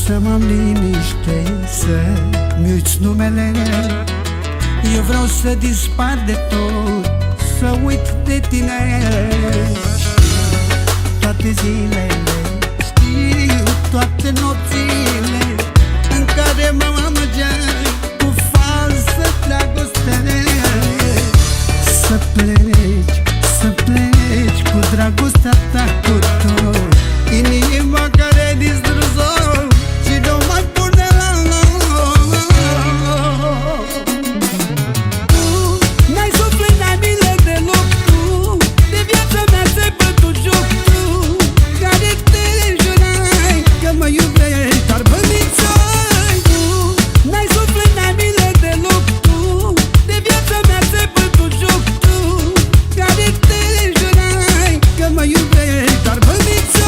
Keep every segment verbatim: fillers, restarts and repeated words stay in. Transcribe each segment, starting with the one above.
să mă liniște, să-mi uiți numele. Eu vreau să dispar de tot, să uit de tine. Toate zilele, știu toate nopțile în care mă amăgeai cu falsă dragoste. Să pleci, să pleci cu dragostea ta cu tot, inima care ai distrus-o și nu mai pune la loc. Tu n-ai suflet, n-ai milă deloc. Tu de viața mea ți-ai bătut joc. Tu care te jurai că mă iubești, dar bănițoi. Tu n-ai suflet, n-ai milă deloc. Tu de viața mea ți-ai bătut joc. Tu care te jurai că mă iubești, dar bănițoi.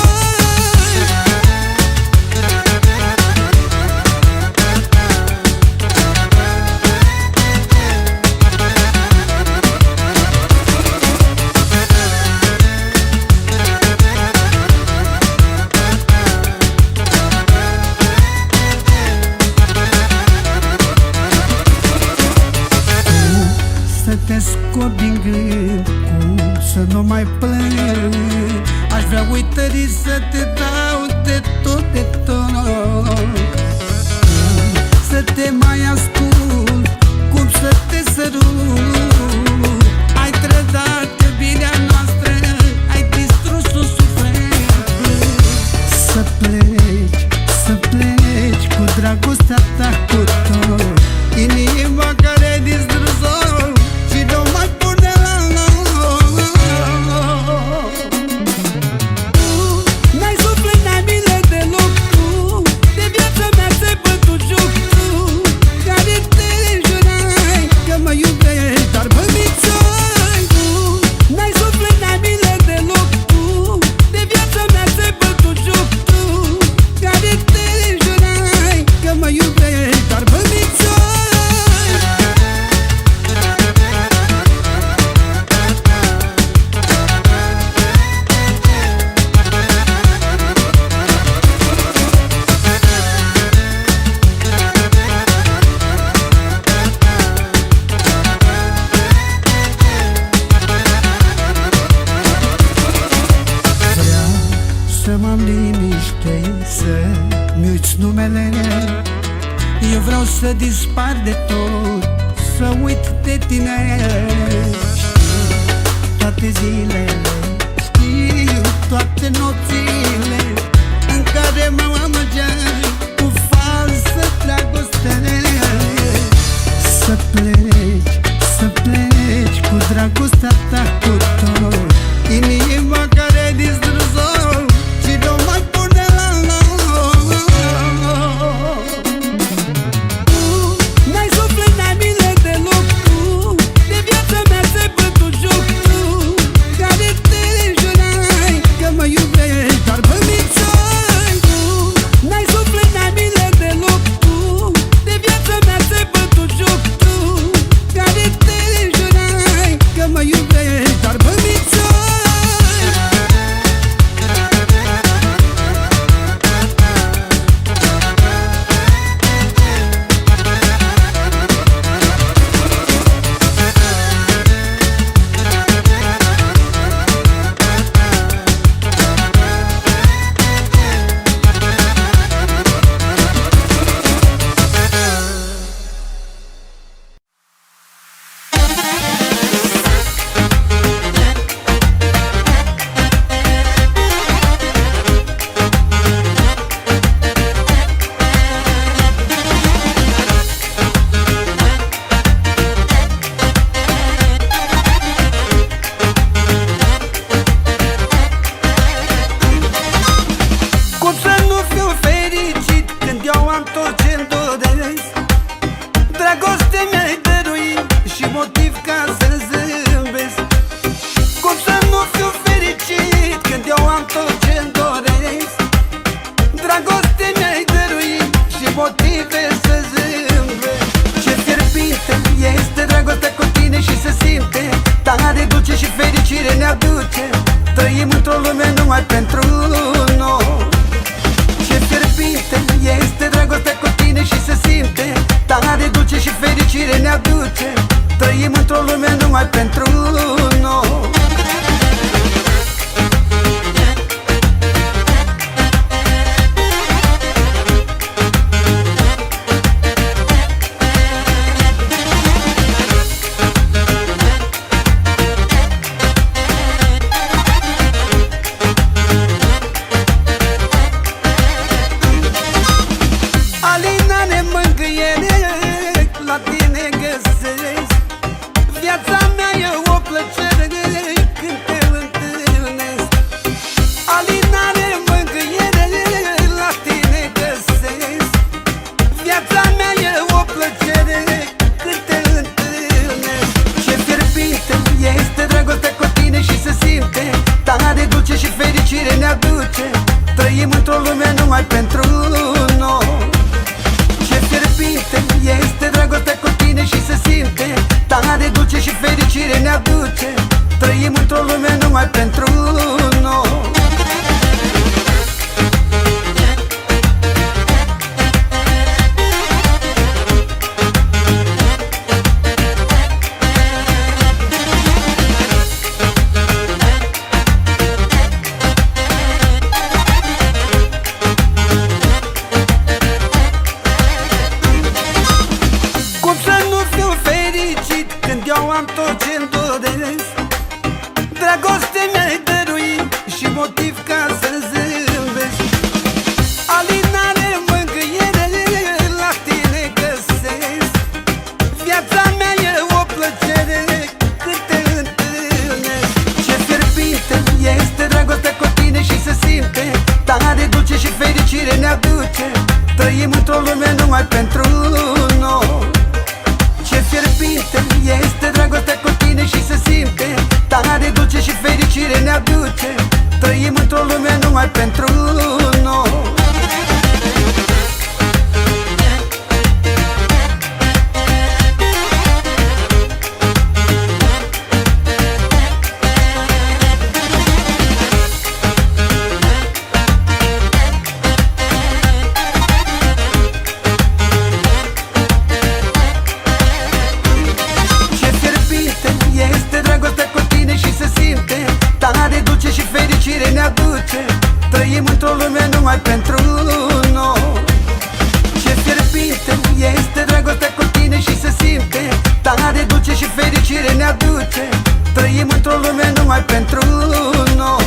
Să te scot din gând, cum să nu mai plâng. Aș vrea uitării să te dau de tot, de tot. Să te mai ascult, cum să te sărut. Ai trădat iubirea noastră, ai distrus un suflet. Să pleci, să pleci cu dragostea ta cu tot, inima care ai distrus-o și nu mai pune la loc. Tu n-ai suflet, n-ai milă deloc. Tu de viața mea ți-ai bătut joc. Tu care te jurai că mă iubești, dar bănițoi. Tu n-ai suflet, n-ai milă deloc. Tu de viața mea ți-ai bătut joc. Tu care te jurai că mă iubești, dar bănițoi. Să mă liniște, să-mi uiți numele. Eu vreau să dispar de tot, să uit de tine. Toate zilele, știu toate nopțile în care mă amăgeai cu falsă dragoste. Să pleci, să pleci cu dragostea ta cu tot, inima care ai distrus-o și nu mai pune la loc. Tu n-ai suflet, n-ai milă deloc. Tu de viața mea ți-ai bătut joc. Tu care te jurai că mă iubești, dar bănițoi. Tu n-ai suflet, n-ai milă deloc. Tu de viața mea ți-ai bătut joc. Tu care te jurai că mă iubești, dar bănițoi. motive să zâmbesc. Ce fierbinte este dragostea cu tine și se simte tare dulce și fericire ne aduce. Trăim într-o lume numai pentru noi. Ce fierbinte este numai pentru noi. Alinare, mângâiere, la tine găsesc. Viața mea e o plăcere când te întâlnesc. Alinare, mângâiere, la tine găsesc. Viața mea e o plăcere când te întâlnesc. Ce fierbinte este dragostea cu tine și se simte, tare dulce și fericire ne aduce. Trăim într-o lume numai pentru noi. Ce fierbinte este dragostea cu tine și se simte, tare dulce și fericire ne aduce. Trăim într-o lume numai pentru noi. Cum să nu fiu fericit când eu am tot ce-mi doresc? Dragoste mi-ai dăruit și motiv ca să zâmbesc. Alinare, mângâiere, la tine găsesc. Viața mea e o plăcere când te întâlnesc. Ce fierbinte este dragostea cu tine și se simte, tare dulce și fericire ne aduce. Trăim într-o lume numai pentru noi. Ce fierbinte este dragostea cu tine și se simte, tare dulce și fericire ne aduce. Trăim într-o lume numai pentru noi. Ce fierbinte este dragostea cu tine și se simte, tare dulce și fericire ne aduce. Trăim într-o lume numai pentru noi. Ce fierbinte este dragostea cu tine și se simte, tare dulce și fericire ne aduce. Trăim într-o lume numai pentru noi.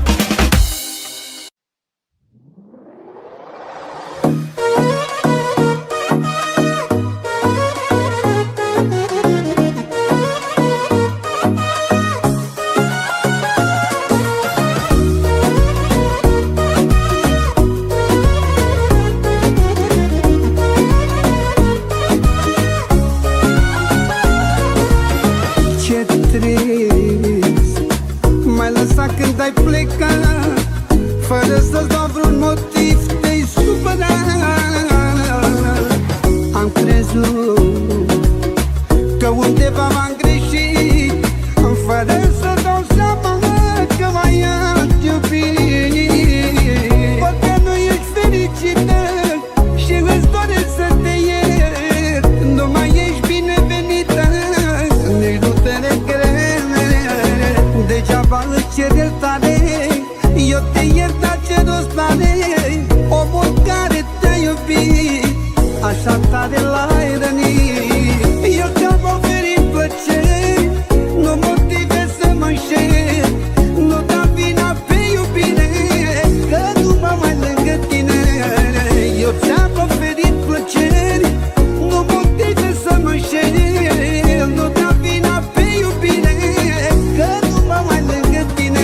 Ce trist m-ai lăsat când ai plecat, fără să-ți dau vreun motiv, te-ai supărat. Am crezut că undeva m-am greșit, fără să dau seama că mai am iubit. Poate nu ești fericită și îți doresc să te iert, nu mai ești binevenită, nici nu te regret. Degeaba îți cer iertare, eu te iert, dar ce rost are? Omul care te-a iubit așa tare l-ai rănit. Eu ți-am oferit plăceri, nu motive să mă înșel. Nu da vina pe iubire, că nu mă mai lângă tine. Eu ți-am oferit plăceri, nu motive să mă înșel. Nu da vina pe iubire, că nu mă mai lângă tine.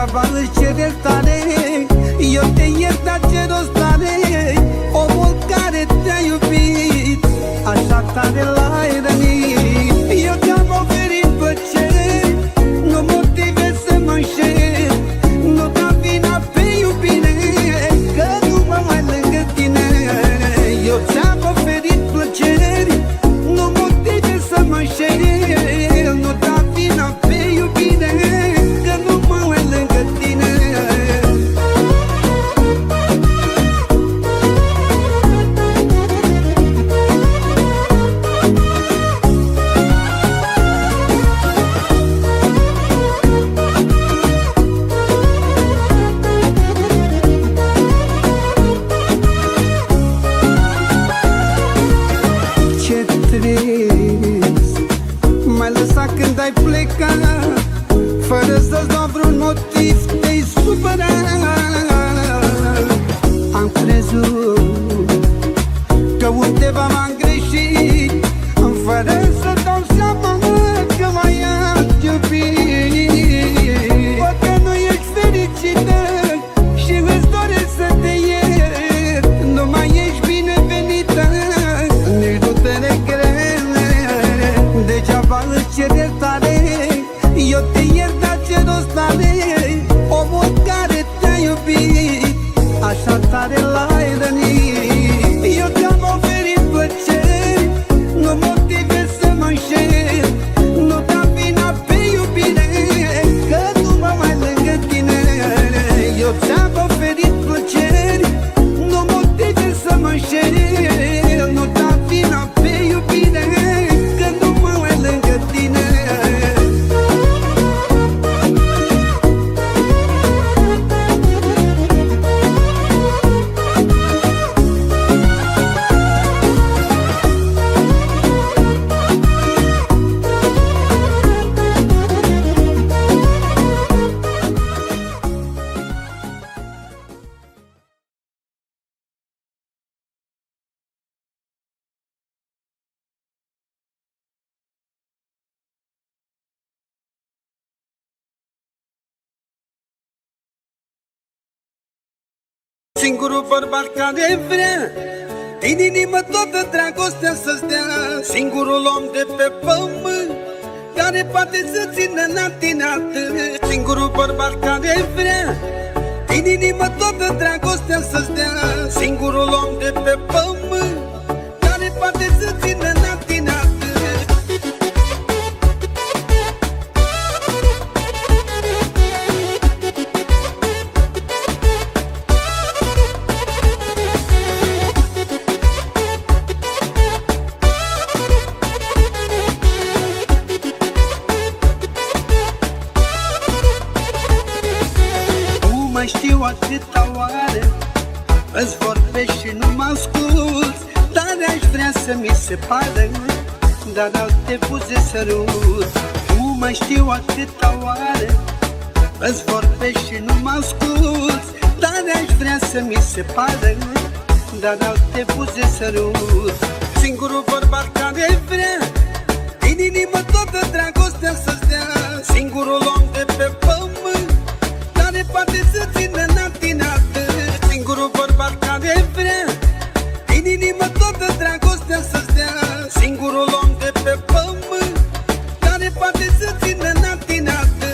Degeaba îți cer iertare, eu te iert, dar ce rost are omul care te-a iubit așa tare l-ai rănit. Eu ți-am oferit plăceri, nu motive să mă înșel, nu da vina pe iubire, că nu mă mai lângă tine. Eu ți-am oferit plăceri, nu motive să mă înșel, nu da vina pe iubire, că nu mă mai lângă tine. M-ai lăsat când ai plecat, fără să-ți dau vreun motiv, te-ai supărat. Am crezut că undeva m-am greșit, fără să dau seama că mai am iubit. Poate nu ești fericită și îți doresc să te iert, nu mai ești binevenită, nici nu te regret. Degeaba îți cer iertare, eu te iert, dar ce rost are omul care te-a iubit așa tare l-ai rănit. Eu ți-am oferit plăceri, nu motive să mă înșel, nu da vina pe iubire, că nu mă mai lângă tine. Eu ți-am oferit plăceri, nu motive să mă înșel, nu da vina pe iubire, că nu mă mai lângă tine. Singurul bărbat care vrea din inimă toată dragostea să-ți dea, singurul om de pe pământ care poate să țină natinată. Singurul bărbat care vrea din inimă toată dragostea să-ți dea, singurul om de pe pământ care poate să țină natinată. Mai știu atâta oară, îți vorbești și nu mă asculți, dar aș vrea să mi se pară, dar alte buze sărut. Nu mai știu atâta oară, îți vorbești și nu mă asculți, dar aș vrea să mi se pară, dar alte buze sărut. Singurul bărbat care vrea din inimă toată dragostea să-ți dea, singurul om de pe pământ care poate să țină natinată. Singurul bărbat care vrea din inimă toată dragostea să-ți dea, singurul om de pe pământ care poate să țină natinată.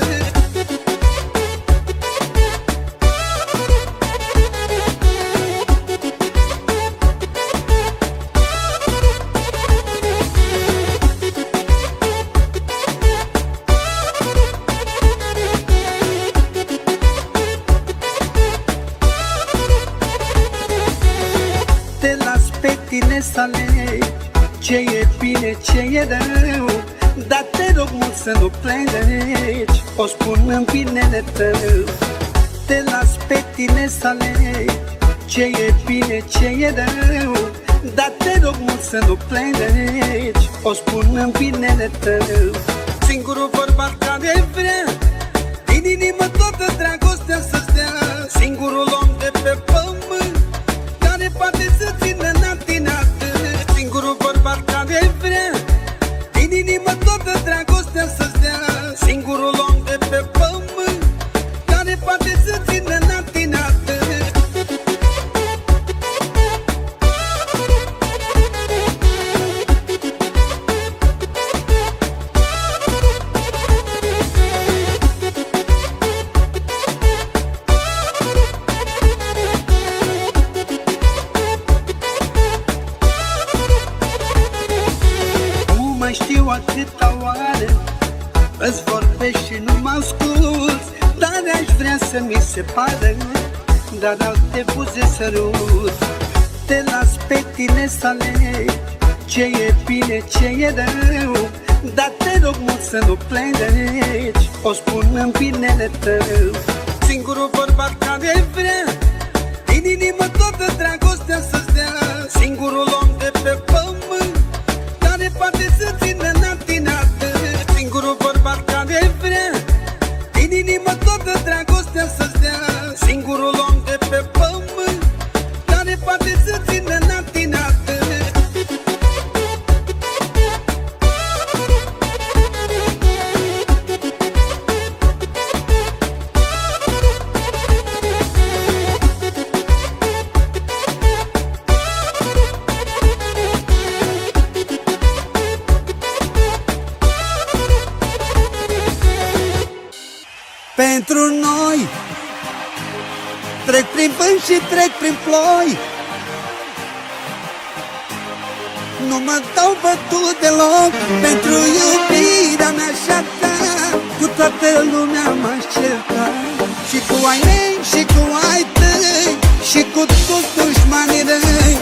Tine să alegi ce e bine, ce e rău, dar te rog mult să nu pleci, o spun în binele tău. Te las pe tine să alegi ce e bine, ce e rău, dar te rog mult să nu pleci, o spun în binele tău. Singurul bărbat care vrea din inimă toată dragostea să-ți dea, singurul om de pe pământ care poate să țină natinată. Singurul bărbat care vrea din inimă toată dragostea să-ți dea, singurul om de pe pământ care poate asculți, dar aș vrea să mi se pară, dar alte buze sărut. Te las pe tine să alegi ce e bine, ce e rău, dar te rog mult să nu plângi, o spun în binele tău. Singurul bărbat care vrea din inimă toată dragostea să-ți dea, singurul om de pe pământ care poate să țină natinată. Singurul bărbat care vrea din inimă toată dragostea să-ți dea, singurul om de pe pământ care poate să țină natinată. Pentru noi trec prin vânt și trec prin ploi, nu mă dau bătut deloc. Pentru iubirea mea și-a ta, cu toată lumea m-aș certa, și cu ai mei și cu ai tăi, și cu toți dușmanii răi.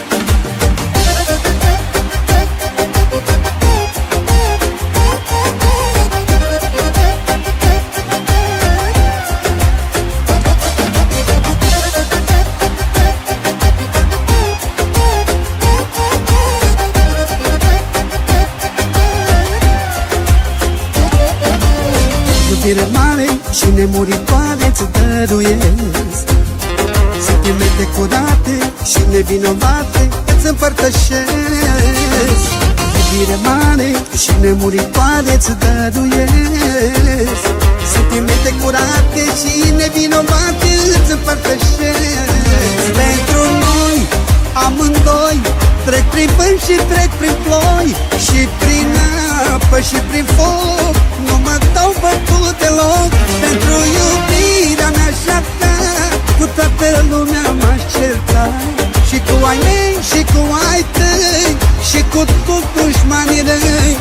Iubire mare și nemuritoare ți dăruiesc, sentimente curate și nevinovate îți împărtășesc. Iubire mare și nemuritoare ți dăruiesc, sentimente curate și nevinovate îți împărtășesc. Pentru noi amândoi trec prin vânt și trec prin ploi, și prin apă și prin foc, nu mă dau bătut deloc. Pentru iubirea mea și-a ta, cu toată lumea m-aș certa, și cu ai mei și cu ai tăi, și cu toți dușmanii răi.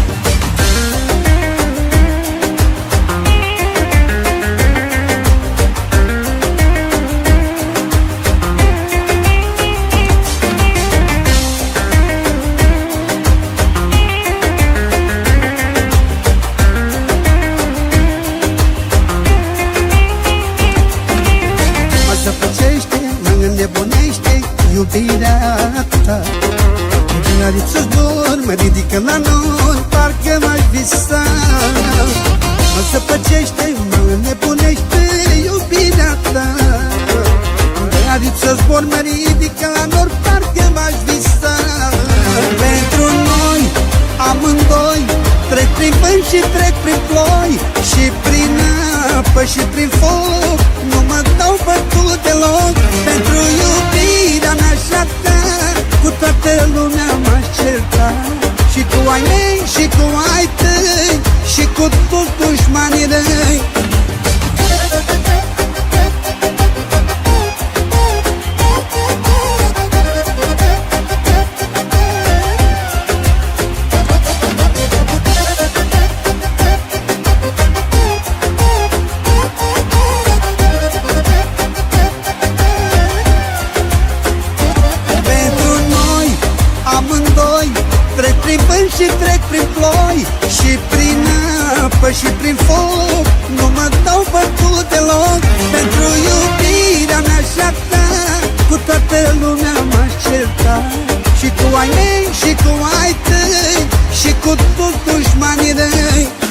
Iubirea ta, Dinariță-ți dor, mă ridică la nori, parcă m-aș visa. Mă zăpăcește, mă înnebunește iubirea ta. Dinariță-ți dor, mă ridică la nori, parcă m-aș visa. Pentru noi amândoi trec prin vânt și trec prin ploi, și prin apă și prin foc, nu mă dau bătut deloc. Pentru iubirea mea și-a ta, cu toată lumea m-aș certa, și cu ai mei și cu ai tăi, și cu toți dușmanii răi. Trec prin vânt și trec prin ploi, și prin apă și prin foc, nu mă dau bătut deloc. Pentru iubirea mea și-a ta, cu toată lumea m-aș certa, și cu ai mei și cu ai tăi, și cu toți dușmanii răi.